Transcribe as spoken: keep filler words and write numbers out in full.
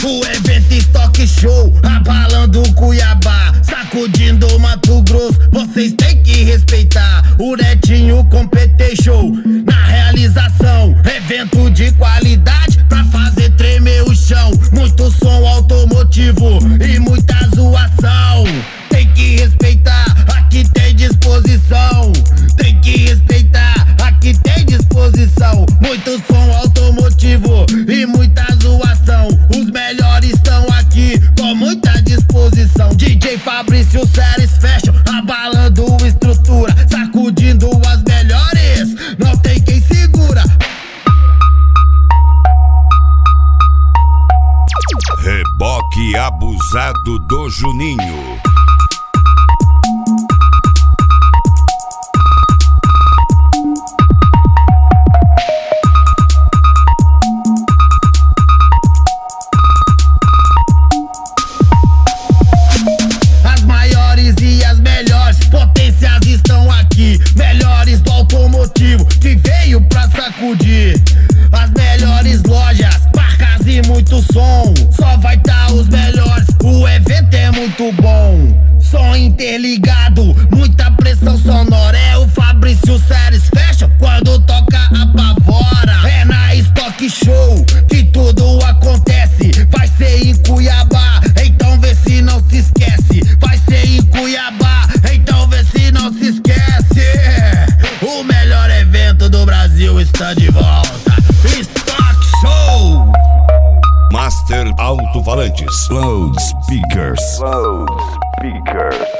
O evento Stock Show, abalando Cuiabá, sacudindo Mato Grosso, vocês têm que respeitar. O Netinho Competition na realização, evento de qualidade pra fazer tremer o chão. Muito som automotivo e muita zoação. Tem que respeitar, aqui tem disposição. Tem que respeitar, aqui tem disposição. Muito som automotivo e muita zoação. Os melhores estão aqui com muita disposição. D J Fabrício Series Fashion, abalando estrutura, sacudindo as melhores, não tem quem segura. Reboque abusado do Juninho. As maiores e as melhores potências estão aqui, melhores do automotivo que veio pra sacudir. As melhores lojas, marcas e muito som, só vai tá os melhores, o evento é muito bom. Som interligado, muita pressão sonora, é o Fabrício Series Fashion, quando toca apavora. É na Stock Show que tudo acontece, vai ser em Cuiabá, então vê se não se esquece. Vai ser em Cuiabá, então vê se não se esquece. O melhor evento do Brasil está de volta, Stock Show. Master Alto-Falantes. Loudspeakers. Loudspeakers.